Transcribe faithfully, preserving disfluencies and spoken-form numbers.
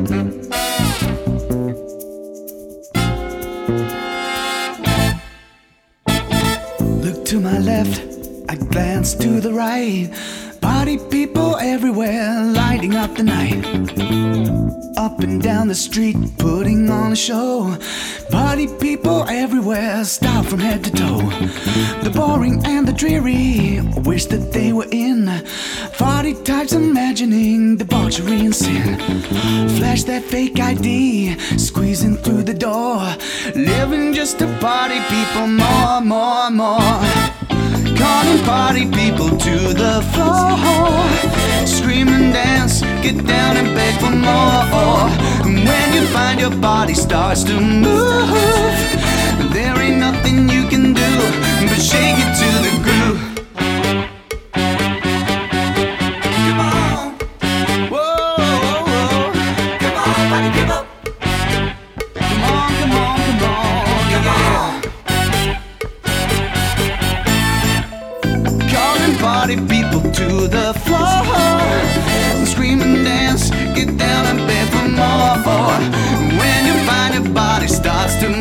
Look to my left, I glance to the right. Party people everywhere, lighting up the night. Up and down the street, putting on a show. Party people everywhere, stop from head to toe. The boring and the dreary, wish that they were in. Party types imagining debauchery and sin. Flash that fake I D, squeezing through the door. Living just to party people more, more, more. Calling party people to the floor. Scream and dance, get down and beg for more. And when you find your body starts to move, there ain't nothing you can do but shake it to the groove. Come on, whoa, whoa, whoa. Come on, party people. Come on, come on, come on, yeah. Party people to the floor. Scream and dance, get down and beg for more. When you find your body starts to